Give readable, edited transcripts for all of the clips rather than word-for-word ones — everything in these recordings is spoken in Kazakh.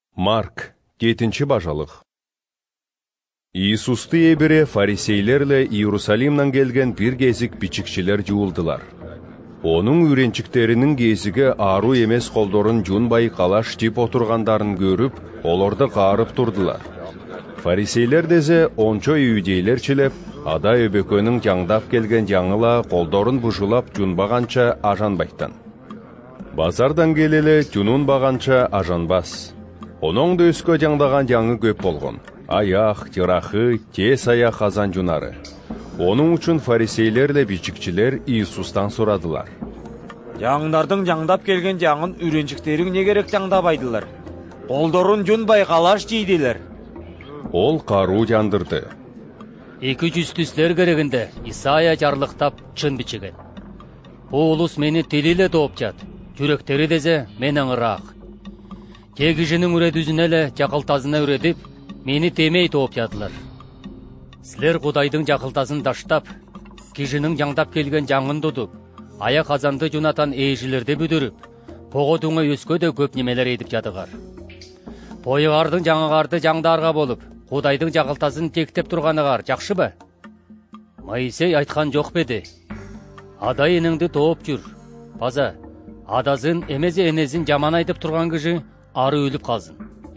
Mark 7. бажалық. Иисусты ебіре фарисейлерле Иерусалимнан келген бір кезік бичікшілер жуылдылар. Оның үйренчіктерінің кезігі ару емес қолдорын жунбай қалаш тип отырғандарын көріп, оларды қарып тұрдылар. Фарисейлер дезе ончо иудейлер чилеп, ада өбекөнің жаңдап келген жаңыла қолдорын бұжылап жунбағанча ажанбайтан. Базардан келелі жунун бағанча ажанбас. Оның да өскө жаңдаған жаңы көп болған. Аяқ, жырақы, тес аяқ қазан жунары. Оның үшін фарисейлерле бичікчілер Иисустан сұрадылар. Жаңдардың жаңдап келген жаңын үйренчіктерің не керек жаңдабайдылар? Қолдорын жунбай қалаш жейділер. Ол қару жандырды. 200 түслер керегінде Исайя жарлықтап чын бичіген. Бұл ұлыс мені телиле топ жат, жүректері дезе менің ұрақ. Тегішінің үредізінелі жақылтазына үредіп, мені темей топ жадылар. Сілер Құдайдың жақылтасын даштап, кишінің жаңдап келген жаңын дұдып, ая қазанды жунатан ейшілерді бүдіріп, поғытуңа өскөде көп немелер едіп жадығар. Пойығардың жаңығарды жаңдарға болып, Құдайдың жақылтасын тектеп тұрғанығар, жақшы ба? Моисей айтқан жоқ беді. Ада еніңді топ жүр. База, адазын емезе енезін жаман айтып тұрған кіші ары өліп қалзын.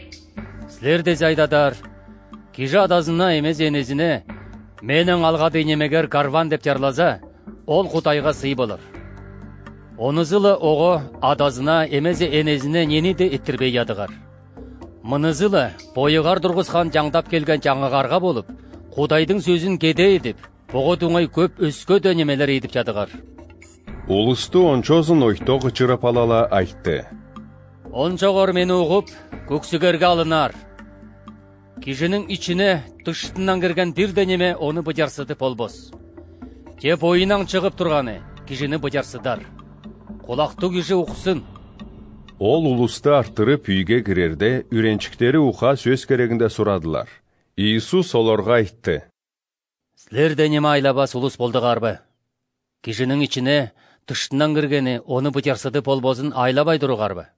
Сілер дезе айдадар, кижі адазына емезе енезіне менің алға дейнемегер карван деп жарлаза, ол Құдайға сый болыр. Онызылы оғы адазына емезе енезіне нені де еттірбей ядығар. Мұнызылы бойығар дұрғызхан жаңдап келген жаңығарға болып, Құдайдың сөзін кеде едіп, поғытуңай көп өскө дөнемелер едіп жадығар. Улысты ончозын ойто ғычырып алала айтты. Ончоғыр мені оғып, көксігерге алынар. Кишінің içine тыштынан кірген бір дөнеме оны бұжарсыды полбос. Теп ойынан шығып тұрғаны кишіні бұжарсыдар. Қолақты киші ұқсын. Ол улысты арттырып үйге кірерде үйренчіктері уха сөз керегінде сұрадылар. Иисус оларға айтты. Сілер дөнеме айлабас улыс болдығар ба? Кишінің içine тыштынан кіргені оны бұжарсыды полбосын айлабай тұрғар ба?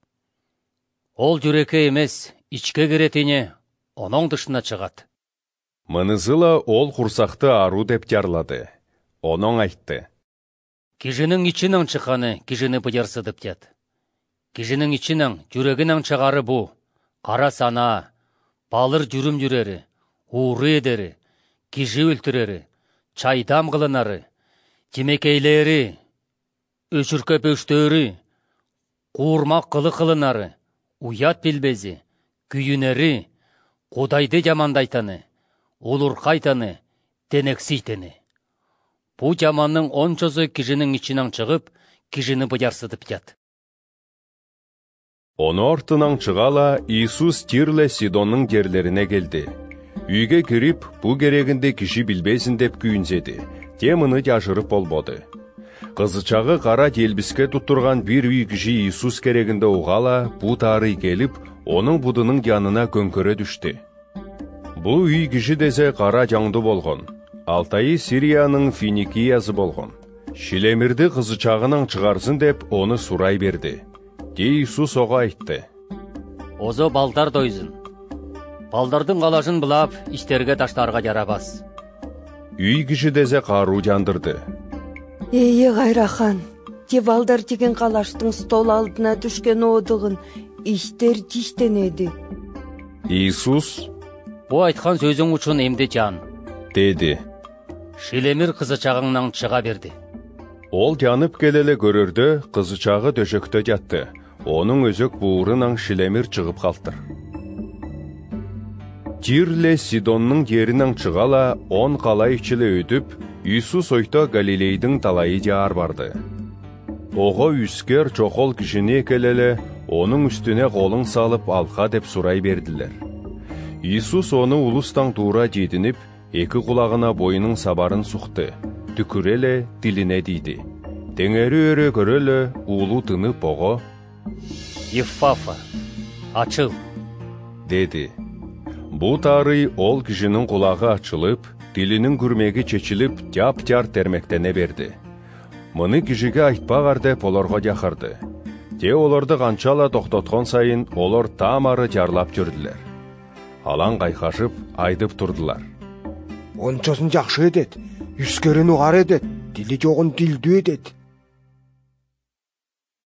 Ол жүреке емес, içке керетіне, оның дышына шығат. Мұнызыла ол құрсақты ару деп жарлады. Оның айтты. Кишінің içінен шыққаны кишіні бұжарсыдып дед. Кишінің içінен жүрегінен шығары бұ, қара сана, балыр жүрім жүрері, уыры едері, киші өлтірері, чайдам қылынары, темекейлері, өшіркөп өштері, қуырмақ қылы қылынары, уят білбезі, күйінері, Құдайды жамандайтаны, улурқайтаны, тенексейтені. Бұ жаманның ончозы кишінің içінен шығып, кишіні бұжарсыдып жат. Оны ортынан шығала Иисус Тирле Сидонның жерлеріне келді. Үйге кіріп, бұ керегінде киші білбесін деп күйінзеді. Теміні жашырып болбоды. Қызычағы қара делбіске тұттырған бір үй киші Иисус керегінде оғала, бұ тары келіп, оның бұдының янына көнкөрі düşті. Бұл үй киші дезе қара жаңды болған. Алтайы Сирияның Финикиясы болған. Шилемірді қызычағының шығарсын деп оны сұрай берді. Иисус оға айтты. Озо балдар дойзын. Балдардың қалашын бұлап, іштерге таштарға жарабас. Үй киші дезе қару жандырды. Ейе ғайрахан, те балдар деген қалаштың стол алдына түшкен одығын іштер жиштен еді. Иисус Бұ айтқан сөзің үшін емді жан, деді. Шилемір қызычағыңнан шыға берді. Ол жанып келелі көрерді, қызычағы дөшекті жатты. Оның өзік буырынан шилемір шығып қалтыр. Тирле Сидонның жерінен шығала 10 қала ішілі өтіп, Иисус ойта Галилейдің талайы жаар барды. Оға үскер чоқол кішіне келелі, оның үстіне қолын салып алқа деп сұрай берділер. Иисус оны улыстан тура жетініп, екі құлағына бойының сабарын сұқты. Түкірелі диліне дейді. Теңері өрі көрелі улу тынып оғы. Еффафа, ачыл, деді. Бұ тары ол кішінің құлағы ачылып, дилінің күрмегі чечіліп, жап-жар термектене берді. Мұны кішіге айтпағар деп оларға жақырды. Те оларды канчала токтоткон сайын олар таамары жарлап жүрдүлөр. Алан кайкашып айдып турдулар. Ончосын жакшы эдет, үскерин угар эдет, дили жогун дилдүү эдет.